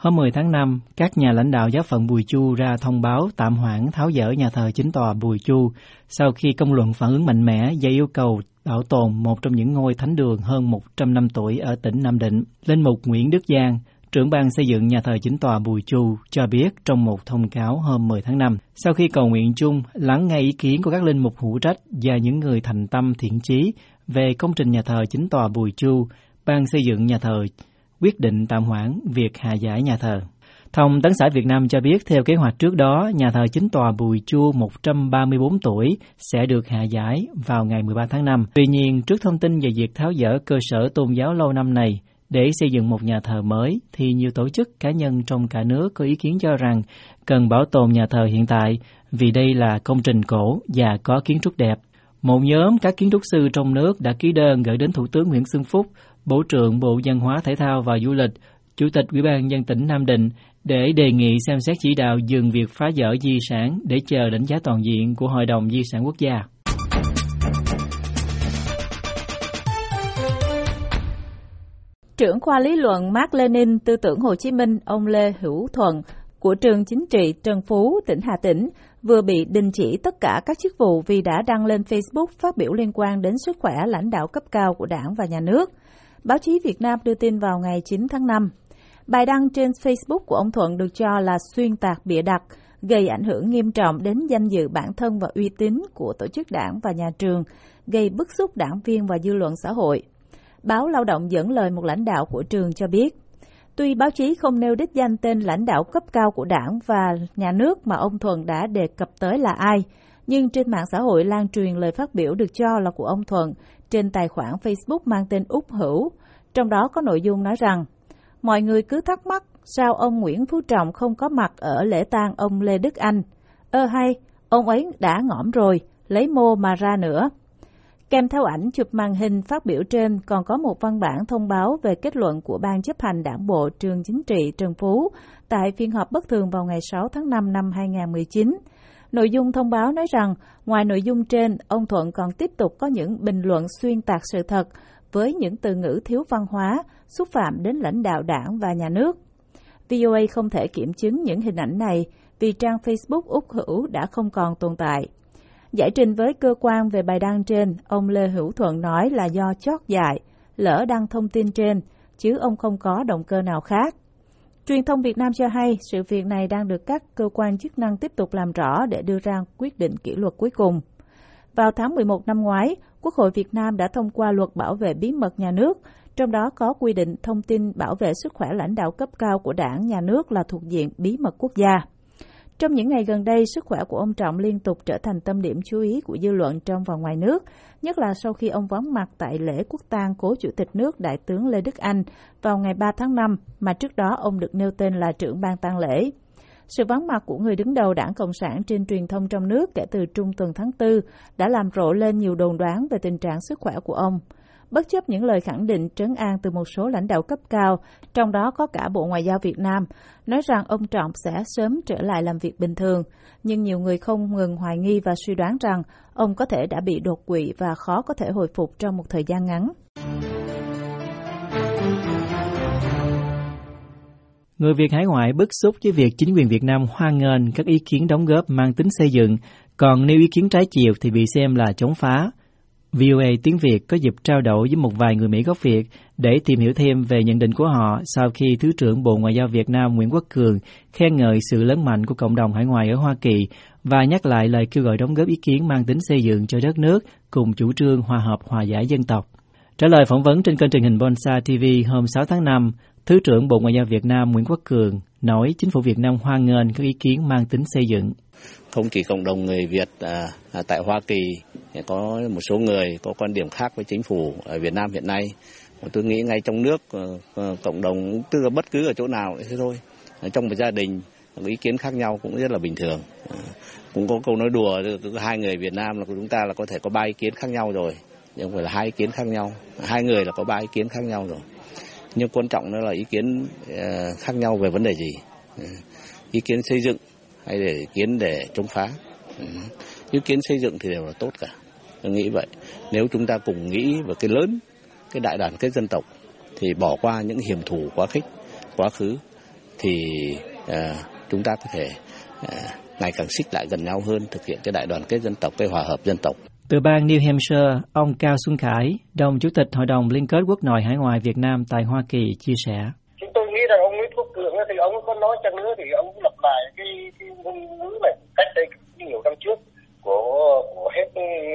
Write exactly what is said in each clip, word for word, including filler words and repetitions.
Hôm mười tháng năm, các nhà lãnh đạo giáo phận Bùi Chu ra thông báo tạm hoãn tháo dỡ nhà thờ chính tòa Bùi Chu sau khi công luận phản ứng mạnh mẽ và yêu cầu bảo tồn một trong những ngôi thánh đường hơn một trăm năm tuổi ở tỉnh Nam Định. Linh mục Nguyễn Đức Giang, trưởng ban xây dựng nhà thờ chính tòa Bùi Chu cho biết trong một thông cáo hôm mười tháng năm, sau khi cầu nguyện chung, lắng nghe ý kiến của các linh mục hữu trách và những người thành tâm thiện chí về công trình nhà thờ chính tòa Bùi Chu, ban xây dựng nhà thờ quyết định tạm hoãn việc hạ giải nhà thờ. Thông tấn xã Việt Nam cho biết theo kế hoạch trước đó, nhà thờ chính tòa Bùi Chu một trăm ba mươi bốn tuổi sẽ được hạ giải vào ngày mười ba tháng năm. Tuy nhiên, trước thông tin về việc tháo dỡ cơ sở tôn giáo lâu năm này để xây dựng một nhà thờ mới, thì nhiều tổ chức cá nhân trong cả nước có ý kiến cho rằng cần bảo tồn nhà thờ hiện tại vì đây là công trình cổ và có kiến trúc đẹp. Một nhóm các kiến trúc sư trong nước đã ký đơn gửi đến Thủ tướng Nguyễn Xuân Phúc, Bộ trưởng Bộ Văn hóa Thể thao và Du lịch, Chủ tịch Ủy ban nhân dân tỉnh Nam Định để đề nghị xem xét chỉ đạo dừng việc phá dỡ di sản để chờ đánh giá toàn diện của Hội đồng Di sản Quốc gia. Trưởng khoa lý luận Mác Lênin tư tưởng Hồ Chí Minh ông Lê Hữu Thuận của trường chính trị Trần Phú, tỉnh Hà Tĩnh vừa bị đình chỉ tất cả các chức vụ vì đã đăng lên Facebook phát biểu liên quan đến sức khỏe lãnh đạo cấp cao của Đảng và Nhà nước. Báo chí Việt Nam đưa tin vào ngày chín tháng năm. Bài đăng trên Facebook của ông Thuận được cho là xuyên tạc bịa đặt, gây ảnh hưởng nghiêm trọng đến danh dự bản thân và uy tín của tổ chức đảng và nhà trường, gây bức xúc đảng viên và dư luận xã hội. Báo Lao động dẫn lời một lãnh đạo của trường cho biết, tuy báo chí không nêu đích danh tên lãnh đạo cấp cao của đảng và nhà nước mà ông Thuận đã đề cập tới là ai, nhưng trên mạng xã hội lan truyền lời phát biểu được cho là của ông Thuận trên tài khoản Facebook mang tên Úc Hữu. Trong đó có nội dung nói rằng, mọi người cứ thắc mắc sao ông Nguyễn Phú Trọng không có mặt ở lễ tang ông Lê Đức Anh. Ơ hay, ông ấy đã ngõm rồi, lấy mô mà ra nữa. Kèm theo ảnh chụp màn hình phát biểu trên còn có một văn bản thông báo về kết luận của Ban chấp hành Đảng bộ trường chính trị Trần Phú tại phiên họp bất thường vào ngày sáu tháng năm năm hai nghìn không trăm mười chín. Nội dung thông báo nói rằng, ngoài nội dung trên, ông Thuận còn tiếp tục có những bình luận xuyên tạc sự thật với những từ ngữ thiếu văn hóa, xúc phạm đến lãnh đạo đảng và nhà nước. vê o a không thể kiểm chứng những hình ảnh này vì trang Facebook Úc Hữu đã không còn tồn tại. Giải trình với cơ quan về bài đăng trên, ông Lê Hữu Thuận nói là do chót dại, lỡ đăng thông tin trên, chứ ông không có động cơ nào khác. Truyền thông Việt Nam cho hay sự việc này đang được các cơ quan chức năng tiếp tục làm rõ để đưa ra quyết định kỷ luật cuối cùng. Vào tháng mười một năm ngoái, Quốc hội Việt Nam đã thông qua luật bảo vệ bí mật nhà nước, trong đó có quy định thông tin bảo vệ sức khỏe lãnh đạo cấp cao của đảng, nhà nước là thuộc diện bí mật quốc gia. Trong những ngày gần đây, sức khỏe của ông Trọng liên tục trở thành tâm điểm chú ý của dư luận trong và ngoài nước, nhất là sau khi ông vắng mặt tại lễ quốc tang cố Chủ tịch nước Đại tướng Lê Đức Anh vào ngày ba tháng năm, mà trước đó ông được nêu tên là trưởng ban tang lễ. Sự vắng mặt của người đứng đầu Đảng Cộng sản trên truyền thông trong nước kể từ trung tuần tháng tư đã làm rộ lên nhiều đồn đoán về tình trạng sức khỏe của ông. Bất chấp những lời khẳng định trấn an từ một số lãnh đạo cấp cao, trong đó có cả Bộ Ngoại giao Việt Nam, nói rằng ông Trọng sẽ sớm trở lại làm việc bình thường, nhưng nhiều người không ngừng hoài nghi và suy đoán rằng ông có thể đã bị đột quỵ và khó có thể hồi phục trong một thời gian ngắn. Người Việt hải ngoại bức xúc với việc chính quyền Việt Nam hoan nghênh các ý kiến đóng góp mang tính xây dựng, còn nêu ý kiến trái chiều thì bị xem là chống phá. vê o a tiếng Việt có dịp trao đổi với một vài người Mỹ gốc Việt để tìm hiểu thêm về nhận định của họ sau khi Thứ trưởng Bộ Ngoại giao Việt Nam Nguyễn Quốc Cường khen ngợi sự lớn mạnh của cộng đồng hải ngoại ở Hoa Kỳ và nhắc lại lời kêu gọi đóng góp ý kiến mang tính xây dựng cho đất nước cùng chủ trương hòa hợp hòa giải dân tộc. Trả lời phỏng vấn trên kênh truyền hình Bonsa ti vi hôm sáu tháng năm, Thứ trưởng Bộ Ngoại giao Việt Nam Nguyễn Quốc Cường nói chính phủ Việt Nam hoan nghênh các ý kiến mang tính xây dựng. Không chỉ cộng đồng người Việt à, à, tại Hoa Kỳ, có một số người có quan điểm khác với chính phủ ở Việt Nam hiện nay. Tôi nghĩ ngay trong nước, à, cộng đồng tức là bất cứ ở chỗ nào thế thôi. À, trong một gia đình, ý kiến khác nhau cũng rất là bình thường. À, cũng có câu nói đùa, hai người Việt Nam là chúng ta là có thể có ba ý kiến khác nhau rồi, nhưng không phải là hai ý kiến khác nhau. Hai người là có ba ý kiến khác nhau rồi. Nhưng quan trọng đó là ý kiến uh, khác nhau về vấn đề gì, uh, ý kiến xây dựng hay để ý kiến để chống phá. Uh, ý kiến xây dựng thì đều là tốt cả, tôi nghĩ vậy. Nếu chúng ta cùng nghĩ về cái lớn, cái đại đoàn kết dân tộc thì bỏ qua những hiểm thù quá khích quá khứ thì uh, chúng ta có thể uh, ngày càng xích lại gần nhau hơn, thực hiện cái đại đoàn kết dân tộc, cái hòa hợp dân tộc. Từ bang New Hampshire, ông Cao Xuân Khải, đồng chủ tịch Hội đồng Liên kết Quốc nội Hải ngoại Việt Nam tại Hoa Kỳ chia sẻ. Chúng tôi nghĩ rằng ông Nguyễn Quốc Cường thì ông có nói chăng nữa thì ông lặp lại cái cái ngôn ngữ này cách đây nhiều năm trước của của hết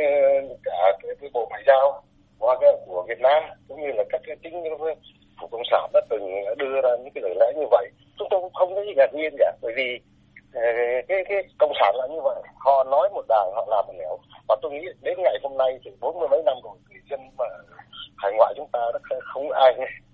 cả cái, cái bộ ngoại giao của, của Việt Nam cũng như là các cái chính của cộng sản đã từng đưa ra những cái lời lẽ như vậy. Chúng tôi cũng không có gì ngạc nhiên cả, bởi vì cái cái cộng sản là như vậy, họ nói một đàng họ làm một nẻo. Và tôi nghĩ đến ngày hôm nay thì bốn mươi mấy năm rồi, người dân mà hải ngoại chúng ta đã không ai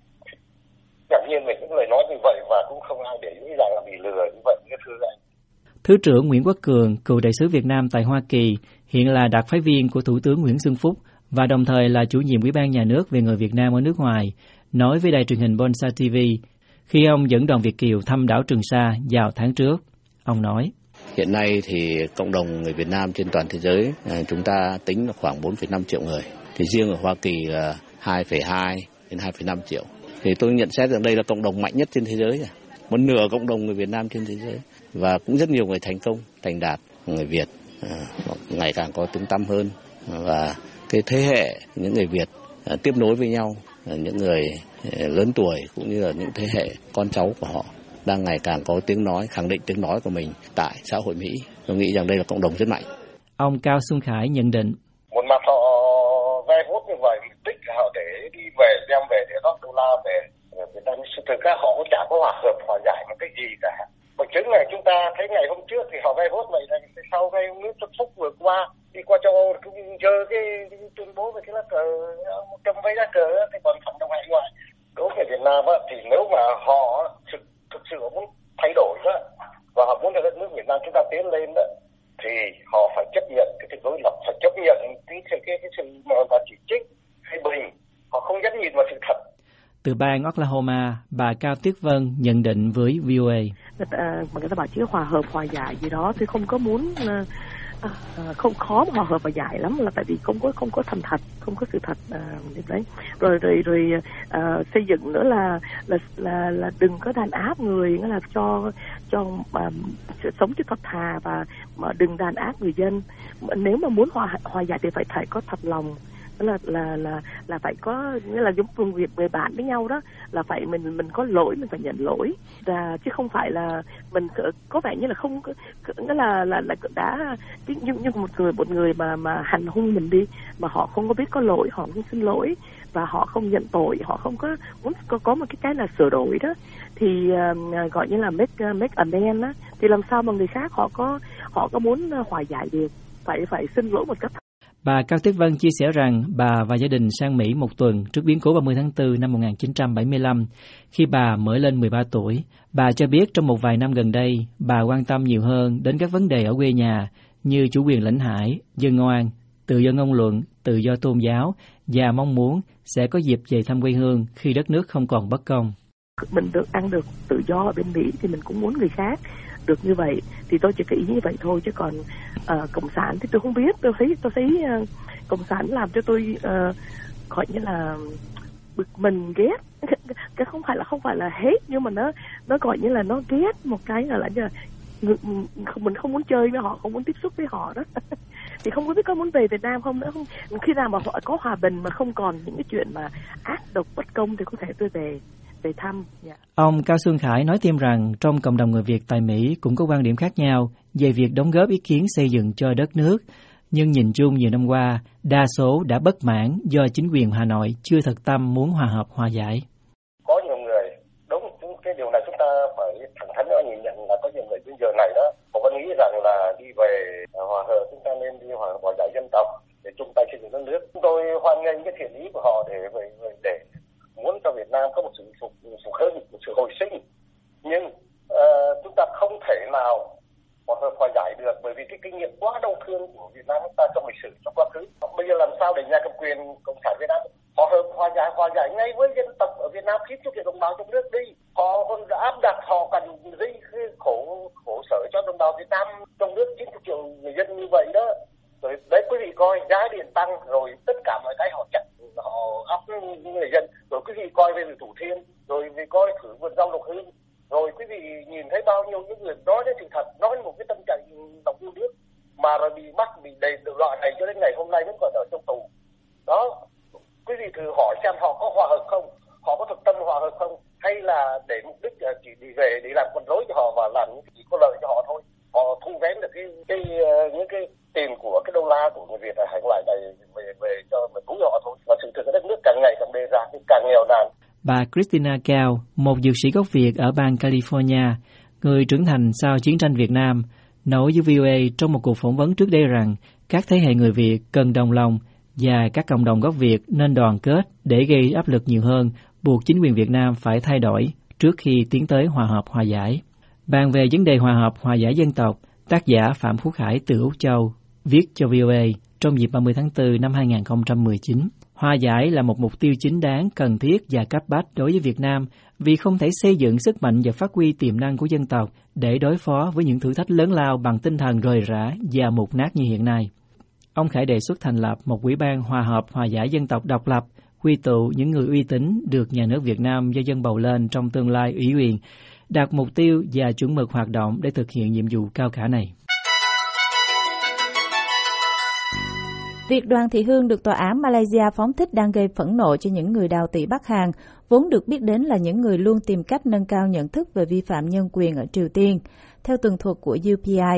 ngạc nhiên về những lời nói như vậy, và cũng không ai để nghĩ rằng là bị lừa như vậy, như thưa anh. Thứ trưởng Nguyễn Quốc Cường, cựu đại sứ Việt Nam tại Hoa Kỳ, hiện là đặc phái viên của Thủ tướng Nguyễn Xuân Phúc và đồng thời là chủ nhiệm Ủy ban Nhà nước về người Việt Nam ở nước ngoài, nói với đài truyền hình Bonsa ti vi khi ông dẫn đoàn Việt kiều thăm đảo Trường Sa vào tháng trước. Ông nói: Hiện nay thì cộng đồng người Việt Nam trên toàn thế giới chúng ta tính là khoảng bốn phẩy năm triệu người, thì riêng ở Hoa Kỳ là hai phẩy hai đến hai phẩy năm triệu. Thì tôi nhận xét rằng đây là cộng đồng mạnh nhất trên thế giới, một nửa cộng đồng người Việt Nam trên thế giới, và cũng rất nhiều người thành công, thành đạt, người Việt à, ngày càng có tiếng tăm hơn, và cái thế hệ những người Việt à, tiếp nối với nhau, à, những người à, lớn tuổi cũng như là những thế hệ con cháu của họ đang ngày càng có tiếng nói, khẳng định tiếng nói của mình tại xã hội Mỹ. Tôi nghĩ rằng đây là cộng đồng rất mạnh. Ông Cao Xuân Khải nhận định: Một mặt họ vay vốn như vậy, mục đích là họ để đi về, đem về để góp đô la về Việt Nam. Thực ra họ cũng chả có hòa hợp, hòa giải một cái gì cả. Bằng chứng này chúng ta thấy ngày hôm trước thì họ vay vốn vậy này, sau ngày ông Nguyễn Xuân Phúc vừa qua đi qua châu Âu cũng chờ cái, cái tuyên bố về cái lá cờ, cầm váy lá cờ thì còn phản động hải ngoại. Đối với Việt Nam á, thì nếu mà họ thực, thực sự muốn thay đổi đó, và họ muốn cho đất nước Việt Nam chúng ta tiến lên đó, thì họ phải chấp nhận cái sự đối lập, phải chấp nhận cái cái cái, cái sự mà chỉ trích hay bình, họ không dám nhìn vào sự thật. Từ bang Oklahoma, bà Cao Tuyết Vân nhận định với vê o a: Người ta, mà người ta bảo chứ hòa hợp, hòa giải gì đó, thì không có muốn, à, không khó mà hòa hợp và giải lắm, là tại vì không có không có thành thật, không có sự thật à, đấy. Rồi rồi rồi à, xây dựng nữa là là là là đừng có đàn áp người, nghĩa là cho cho à, sống cho thật thà, và mà đừng đàn áp người dân. Nếu mà muốn hòa hòa giải thì phải phải có thật lòng. Đó là là là là phải có, nghĩa là giống công việc người bạn với nhau đó, là phải mình mình có lỗi mình phải nhận lỗi, và chứ không phải là mình có vẻ như là không, nghĩa là là là đã như như một người một người mà mà hành hung mình đi, mà họ không có biết có lỗi, họ không xin lỗi và họ không nhận tội, họ không có muốn có có một cái cái là sửa đổi đó, thì uh, gọi như là make uh, make amends đó, thì làm sao mà người khác họ có họ có muốn hòa giải được, phải phải xin lỗi một cách. Bà Cao Tuyết Vân chia sẻ rằng bà và gia đình sang Mỹ một tuần trước biến cố ba mươi tháng tư năm một nghìn chín trăm bảy mươi lăm. Khi bà mới lên mười ba tuổi, bà cho biết trong một vài năm gần đây, bà quan tâm nhiều hơn đến các vấn đề ở quê nhà như chủ quyền lãnh hải, dân oan, tự do ngôn luận, tự do tôn giáo, và mong muốn sẽ có dịp về thăm quê hương khi đất nước không còn bất công. Mình được ăn được tự do ở bên Mỹ thì mình cũng muốn người khác được như vậy, thì tôi chỉ có ý như vậy thôi, chứ còn uh, cộng sản thì tôi không biết. Tôi thấy tôi thấy uh, cộng sản làm cho tôi uh, gọi như là bực mình, ghét. Cái không phải là không phải là hết, nhưng mà nó nó gọi như là nó ghét một cái là là mình không muốn chơi với họ, không muốn tiếp xúc với họ đó. Thì không có biết có muốn về Việt Nam không nữa. Không, khi nào mà họ có hòa bình mà không còn những cái chuyện mà ác độc bất công thì có thể tôi về về thăm. Yeah. Ông Cao Xuân Khải nói thêm rằng trong cộng đồng người Việt tại Mỹ cũng có quan điểm khác nhau về việc đóng góp ý kiến xây dựng cho đất nước, nhưng nhìn chung nhiều năm qua, đa số đã bất mãn do chính quyền Hà Nội chưa thật tâm muốn hòa hợp hòa giải. Có nhiều người, đúng cái điều này chúng ta phải thẳng thắn nói, nhìn nhận là có nhiều người đến giờ này đó, họ vẫn nghĩ rằng là đi về hòa hợp, chúng ta nên đi hòa hòa giải dân tộc để chung tay xây dựng đất nước. Chúng tôi hoan nghênh cái thiện ý của họ để về để muốn cho Việt Nam có một sự phục phục hưng, một sự hồi sinh, nhưng uh, chúng ta không thể nào hòa hợp hòa giải được, bởi vì cái kinh nghiệm quá đau thương của Việt Nam chúng ta trong lịch sử, trong quá khứ. Bây giờ làm sao để nhà cầm quyền cộng sản Việt Nam hòa hợp hòa giải hòa giải ngay với dân tộc ở Việt Nam, khi cho kiện đồng bào trong nước đi, họ còn áp đặt, họ cần gây khổ khổ sở cho đồng bào Việt Nam trong nước chín mươi triệu người dân như vậy đó. Rồi đấy, quý vị coi giá điện tăng, rồi tất cả mọi cái họ chặn, họ áp người dân, rồi quý vị coi về Thủ Thiêm, rồi vì coi thử vườn rau Lộc Hưng, rồi quý vị nhìn thấy bao nhiêu những người nói đến sự thật, nói một cái tâm trạng lòng yêu nước mà rồi bị bắt, bị đầy loại này cho đến ngày hôm nay vẫn còn ở trong tù. Đó, quý vị thử hỏi xem họ có hòa hợp không, họ có thực tâm hòa hợp không, hay là để mục đích chỉ đi về để làm con rối cho họ và làm những gì có lợi cho họ thôi. Họ thu vén được cái, cái những cái tiền của cái đô la của người Việt ở hải ngoại này về về cho mình túi họ thôi. Và sự thực đất nước càng ngày càng bê ra, càng nghèo nàn. Bà Christina Cao, một dược sĩ gốc Việt ở bang California, người trưởng thành sau chiến tranh Việt Nam, nói với vê o a trong một cuộc phỏng vấn trước đây rằng các thế hệ người Việt cần đồng lòng và các cộng đồng gốc Việt nên đoàn kết để gây áp lực nhiều hơn, buộc chính quyền Việt Nam phải thay đổi trước khi tiến tới hòa hợp hòa giải. Bàn về vấn đề hòa hợp hòa giải dân tộc, tác giả Phạm Phú Khải từ Úc Châu viết cho vê o a trong dịp ba mươi tháng tư năm hai nghìn không trăm mười chín. Hòa giải là một mục tiêu chính đáng, cần thiết và cấp bách đối với Việt Nam vì không thể xây dựng sức mạnh và phát huy tiềm năng của dân tộc để đối phó với những thử thách lớn lao bằng tinh thần rời rã và mục nát như hiện nay. Ông Khải đề xuất thành lập một ủy ban hòa hợp hòa giải dân tộc độc lập, quy tụ những người uy tín được nhà nước Việt Nam do dân bầu lên trong tương lai ủy quyền, đặt mục tiêu và chuẩn mực hoạt động để thực hiện nhiệm vụ cao cả này. Việc Đoàn Thị Hương được tòa án Malaysia phóng thích đang gây phẫn nộ cho những người đào tị Bắc Hàn, vốn được biết đến là những người luôn tìm cách nâng cao nhận thức về vi phạm nhân quyền ở Triều Tiên, theo tường thuật của u pê i.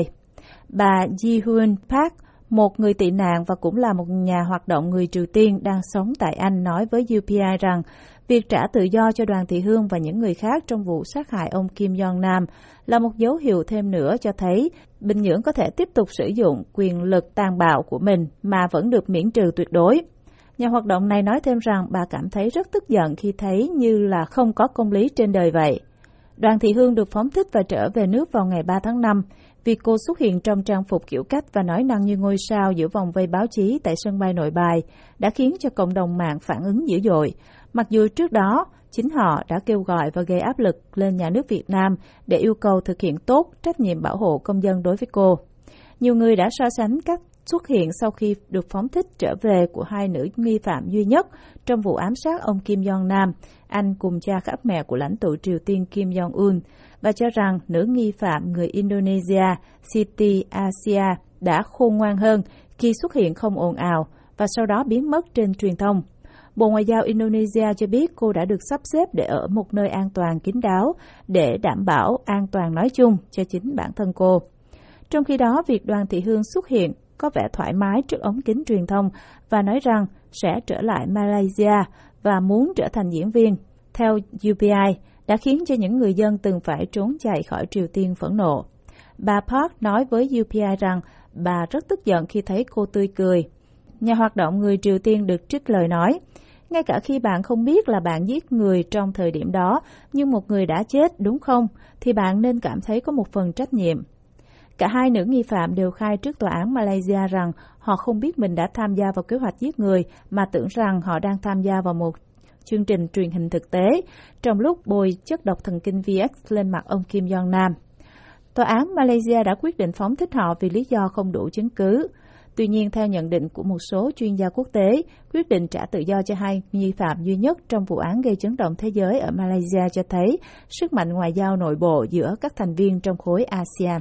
Bà Ji-Hoon Park, một người tị nạn và cũng là một nhà hoạt động người Triều Tiên đang sống tại Anh, nói với u pê i rằng việc trả tự do cho Đoàn Thị Hương và những người khác trong vụ sát hại ông Kim Jong-nam là một dấu hiệu thêm nữa cho thấy Bình Nhưỡng có thể tiếp tục sử dụng quyền lực tàn bạo của mình mà vẫn được miễn trừ tuyệt đối. Nhà hoạt động này nói thêm rằng bà cảm thấy rất tức giận khi thấy như là không có công lý trên đời vậy. Đoàn Thị Hương được phóng thích và trở về nước vào ngày ba tháng năm. Việc cô xuất hiện trong trang phục kiểu cách và nói năng như ngôi sao giữa vòng vây báo chí tại sân bay Nội Bài đã khiến cho cộng đồng mạng phản ứng dữ dội. Mặc dù trước đó, chính họ đã kêu gọi và gây áp lực lên nhà nước Việt Nam để yêu cầu thực hiện tốt trách nhiệm bảo hộ công dân đối với cô. Nhiều người đã so sánh các xuất hiện sau khi được phóng thích trở về của hai nữ nghi phạm duy nhất trong vụ ám sát ông Kim Jong-nam, anh cùng cha khác mẹ của lãnh tụ Triều Tiên Kim Jong-un, và cho rằng nữ nghi phạm người Indonesia Siti Asia đã khôn ngoan hơn khi xuất hiện không ồn ào và sau đó biến mất trên truyền thông. Bộ Ngoại giao Indonesia cho biết cô đã được sắp xếp để ở một nơi an toàn kín đáo để đảm bảo an toàn nói chung cho chính bản thân cô. Trong khi đó, việc Đoàn Thị Hương xuất hiện có vẻ thoải mái trước ống kính truyền thông và nói rằng sẽ trở lại Malaysia và muốn trở thành diễn viên, theo u pê i, đã khiến cho những người dân từng phải trốn chạy khỏi Triều Tiên phẫn nộ. Bà Park nói với u pê i rằng bà rất tức giận khi thấy cô tươi cười. Nhà hoạt động người Triều Tiên được trích lời nói, ngay cả khi bạn không biết là bạn giết người trong thời điểm đó, nhưng một người đã chết, đúng không? Thì bạn nên cảm thấy có một phần trách nhiệm. Cả hai nữ nghi phạm đều khai trước tòa án Malaysia rằng họ không biết mình đã tham gia vào kế hoạch giết người, mà tưởng rằng họ đang tham gia vào một chương trình truyền hình thực tế, trong lúc bôi chất độc thần kinh vê ích lên mặt ông Kim Jong-nam. Tòa án Malaysia đã quyết định phóng thích họ vì lý do không đủ chứng cứ. Tuy nhiên, theo nhận định của một số chuyên gia quốc tế, quyết định trả tự do cho hai nghi phạm duy nhất trong vụ án gây chấn động thế giới ở Malaysia cho thấy sức mạnh ngoại giao nội bộ giữa các thành viên trong khối a sê an.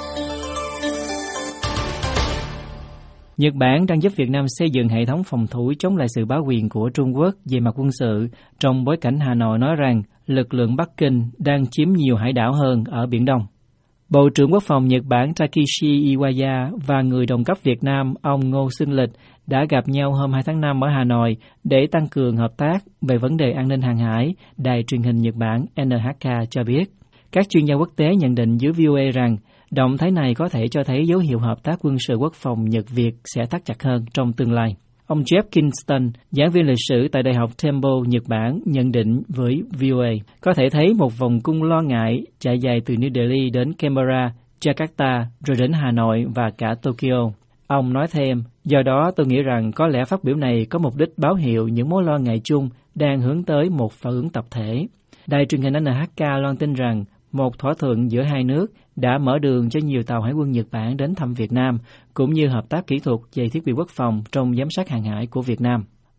Nhật Bản đang giúp Việt Nam xây dựng hệ thống phòng thủ chống lại sự bá quyền của Trung Quốc về mặt quân sự, trong bối cảnh Hà Nội nói rằng lực lượng Bắc Kinh đang chiếm nhiều hải đảo hơn ở Biển Đông. Bộ trưởng Quốc phòng Nhật Bản Takeshi Iwaya và người đồng cấp Việt Nam ông Ngô Xuân Lịch đã gặp nhau hôm hai tháng năm ở Hà Nội để tăng cường hợp tác về vấn đề an ninh hàng hải, đài truyền hình Nhật Bản en hát ca cho biết. Các chuyên gia quốc tế nhận định với vê o a rằng động thái này có thể cho thấy dấu hiệu hợp tác quân sự quốc phòng Nhật-Việt sẽ thắt chặt hơn trong tương lai. Ông Jeff Kingston, giảng viên lịch sử tại Đại học Temple, Nhật Bản, nhận định với vê o a có thể thấy một vòng cung lo ngại trải dài từ New Delhi đến Canberra, Jakarta, rồi đến Hà Nội và cả Tokyo. Ông nói thêm, do đó tôi nghĩ rằng có lẽ phát biểu này có mục đích báo hiệu những mối lo ngại chung đang hướng tới một phản ứng tập thể. Đài truyền hình en hát ca loan tin rằng một thỏa thuận giữa hai nước đã mở đường cho nhiều tàu hải quân Nhật Bản đến thăm Việt Nam, cũng như hợp tác kỹ thuật về thiết bị quốc phòng trong giám sát hàng hải của Việt Nam.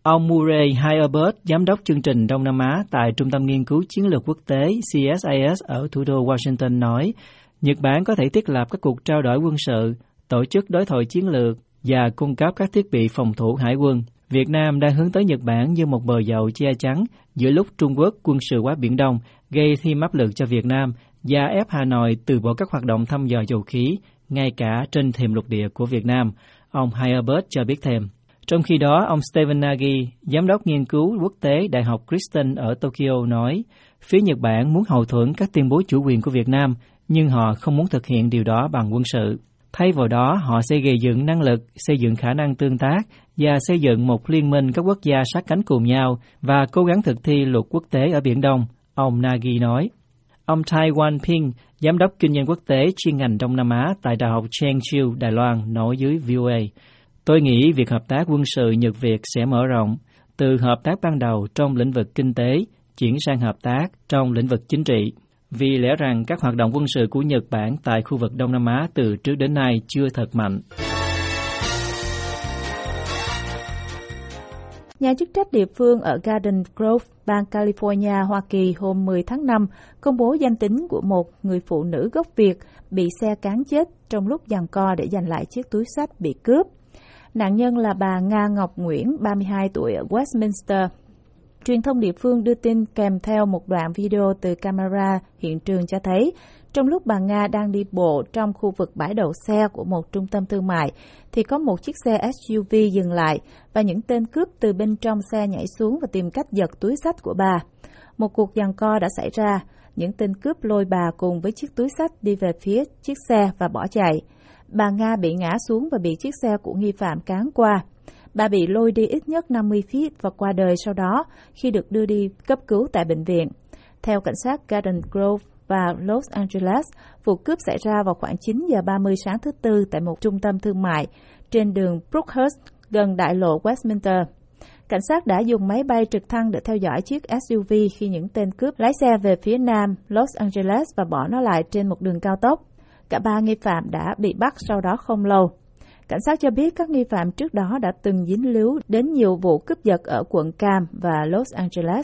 Ông Murray Herbert, giám đốc chương trình Đông Nam Á tại Trung tâm Nghiên cứu Chiến lược Quốc tế C S I S ở thủ đô Washington nói, Nhật Bản có thể thiết lập các cuộc trao đổi quân sự, tổ chức đối thoại chiến lược và cung cấp các thiết bị phòng thủ hải quân. Việt Nam đang hướng tới Nhật Bản như một bờ dầu che chắn giữa lúc Trung Quốc quân sự hóa Biển Đông, gây thêm áp lực cho Việt Nam và ép Hà Nội từ bỏ các hoạt động thăm dò dầu khí, ngay cả trên thềm lục địa của Việt Nam, ông Herbert cho biết thêm. Trong khi đó, ông Stephen Nagy, giám đốc nghiên cứu quốc tế Đại học Princeton ở Tokyo nói, phía Nhật Bản muốn hậu thuẫn các tuyên bố chủ quyền của Việt Nam, nhưng họ không muốn thực hiện điều đó bằng quân sự. Thay vào đó, họ sẽ gây dựng năng lực, xây dựng khả năng tương tác và xây dựng một liên minh các quốc gia sát cánh cùng nhau và cố gắng thực thi luật quốc tế ở Biển Đông, ông Nagy nói. Ông Tai Wan-ping, giám đốc kinh doanh quốc tế chuyên ngành Đông Nam Á tại Đại học Chengchiu, Đài Loan, nói với vê o a, tôi nghĩ việc hợp tác quân sự Nhật-Việt sẽ mở rộng từ hợp tác ban đầu trong lĩnh vực kinh tế chuyển sang hợp tác trong lĩnh vực chính trị. Vì lẽ rằng các hoạt động quân sự của Nhật Bản tại khu vực Đông Nam Á từ trước đến nay chưa thật mạnh. Nhà chức trách địa phương ở Garden Grove, bang California, Hoa Kỳ hôm mười tháng năm công bố danh tính của một người phụ nữ gốc Việt bị xe cán chết trong lúc giằng co để giành lại chiếc túi xách bị cướp. Nạn nhân là bà Nga Ngọc Nguyễn, ba mươi hai tuổi, ở Westminster. Truyền thông địa phương đưa tin kèm theo một đoạn video từ camera hiện trường cho thấy, trong lúc bà Nga đang đi bộ trong khu vực bãi đậu xe của một trung tâm thương mại, thì có một chiếc xe ét u vê dừng lại và những tên cướp từ bên trong xe nhảy xuống và tìm cách giật túi xách của bà. Một cuộc giằng co đã xảy ra, những tên cướp lôi bà cùng với chiếc túi xách đi về phía chiếc xe và bỏ chạy. Bà Nga bị ngã xuống và bị chiếc xe của nghi phạm cán qua. Bà bị lôi đi ít nhất năm mươi feet và qua đời sau đó khi được đưa đi cấp cứu tại bệnh viện. Theo cảnh sát Garden Grove và Los Angeles, vụ cướp xảy ra vào khoảng chín giờ ba mươi sáng thứ Tư tại một trung tâm thương mại trên đường Brookhurst gần đại lộ Westminster. Cảnh sát đã dùng máy bay trực thăng để theo dõi chiếc ét u vê khi những tên cướp lái xe về phía nam Los Angeles và bỏ nó lại trên một đường cao tốc. Cả ba nghi phạm đã bị bắt sau đó không lâu. Cảnh sát cho biết các nghi phạm trước đó đã từng dính líu đến nhiều vụ cướp giật ở quận Cam và Los Angeles.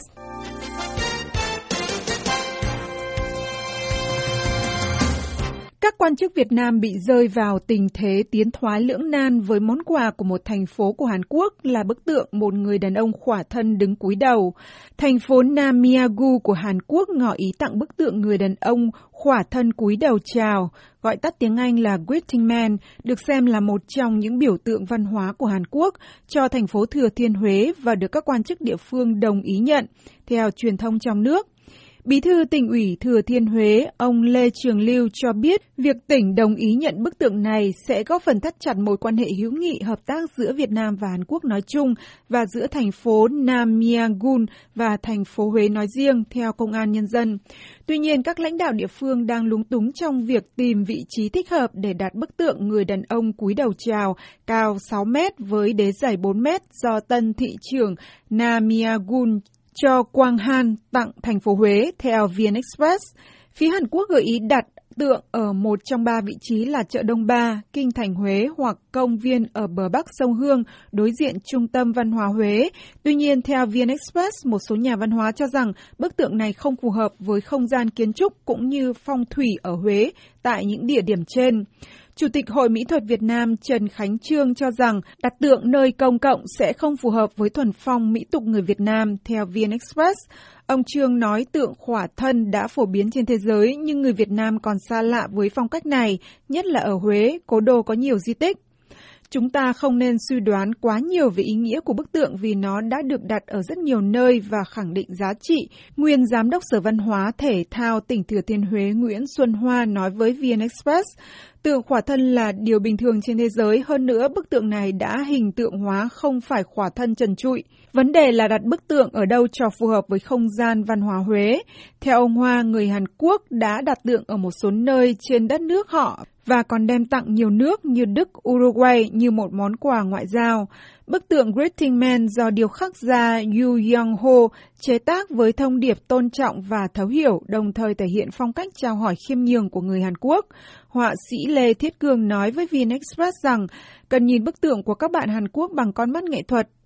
Các quan chức Việt Nam bị rơi vào tình thế tiến thoái lưỡng nan với món quà của một thành phố của Hàn Quốc là bức tượng một người đàn ông khỏa thân đứng cúi đầu. Thành phố Nam Myeonggu của Hàn Quốc ngỏ ý tặng bức tượng người đàn ông khỏa thân cúi đầu chào, gọi tắt tiếng Anh là Greeting Man, được xem là một trong những biểu tượng văn hóa của Hàn Quốc cho thành phố Thừa Thiên Huế và được các quan chức địa phương đồng ý nhận, theo truyền thông trong nước. Bí thư tỉnh ủy Thừa Thiên Huế, ông Lê Trường Lưu cho biết việc tỉnh đồng ý nhận bức tượng này sẽ góp phần thắt chặt mối quan hệ hữu nghị hợp tác giữa Việt Nam và Hàn Quốc nói chung và giữa thành phố Nam Myeonggu và thành phố Huế nói riêng, theo Công an Nhân dân. Tuy nhiên, các lãnh đạo địa phương đang lúng túng trong việc tìm vị trí thích hợp để đặt bức tượng người đàn ông cúi đầu chào cao sáu mét với đế dày bốn mét do tân thị trưởng Nam Myeonggu cho Quang Han tặng thành phố Huế, theo vê en Express. Phía Hàn Quốc gợi ý đặt tượng ở một trong ba vị trí là chợ Đông Ba, kinh thành Huế hoặc công viên ở bờ bắc sông Hương, đối diện Trung tâm Văn hóa Huế. Tuy nhiên, theo vê en Express, một số nhà văn hóa cho rằng bức tượng này không phù hợp với không gian kiến trúc cũng như phong thủy ở Huế tại những địa điểm trên. Chủ tịch Hội Mỹ thuật Việt Nam Trần Khánh Trương cho rằng đặt tượng nơi công cộng sẽ không phù hợp với thuần phong mỹ tục người Việt Nam, theo vê en Express. Ông Trương nói tượng khỏa thân đã phổ biến trên thế giới, nhưng người Việt Nam còn xa lạ với phong cách này, nhất là ở Huế, cố đô có nhiều di tích. Chúng ta không nên suy đoán quá nhiều về ý nghĩa của bức tượng vì nó đã được đặt ở rất nhiều nơi và khẳng định giá trị, nguyên Giám đốc Sở Văn hóa Thể thao tỉnh Thừa Thiên Huế Nguyễn Xuân Hoa nói với vê en Express. Tượng khỏa thân là điều bình thường trên thế giới, hơn nữa bức tượng này đã hình tượng hóa không phải khỏa thân trần trụi. Vấn đề là đặt bức tượng ở đâu cho phù hợp với không gian văn hóa Huế. Theo ông Hoa, người Hàn Quốc đã đặt tượng ở một số nơi trên đất nước họ và còn đem tặng nhiều nước như Đức, Uruguay như một món quà ngoại giao. Bức tượng Greeting Man do điêu khắc gia Yu Young Ho chế tác với thông điệp tôn trọng và thấu hiểu, đồng thời thể hiện phong cách chào hỏi khiêm nhường của người Hàn Quốc. Họa sĩ Lê Thiết Cương nói với vê en Express rằng cần nhìn bức tượng của các bạn Hàn Quốc bằng con mắt nghệ thuật,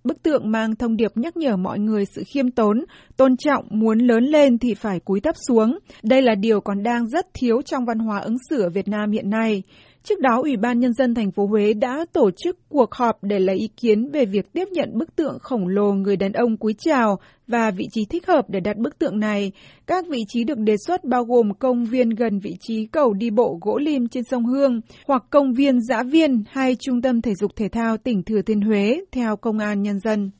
Bức tượng mang thông điệp nhắc nhở mọi người sự khiêm tốn, tôn trọng, muốn lớn lên thì phải cúi thấp xuống. Đây là điều còn đang rất thiếu trong văn hóa ứng xử ở Việt Nam hiện nay. Trước đó, Ủy ban Nhân dân thành phố Huế đã tổ chức cuộc họp để lấy ý kiến về việc tiếp nhận bức tượng khổng lồ người đàn ông cúi chào và vị trí thích hợp để đặt bức tượng này. Các vị trí được đề xuất bao gồm công viên gần vị trí cầu đi bộ gỗ lim trên sông Hương, hoặc công viên Dã Viên hay Trung tâm Thể dục Thể thao tỉnh Thừa Thiên Huế, theo Công an Nhân dân.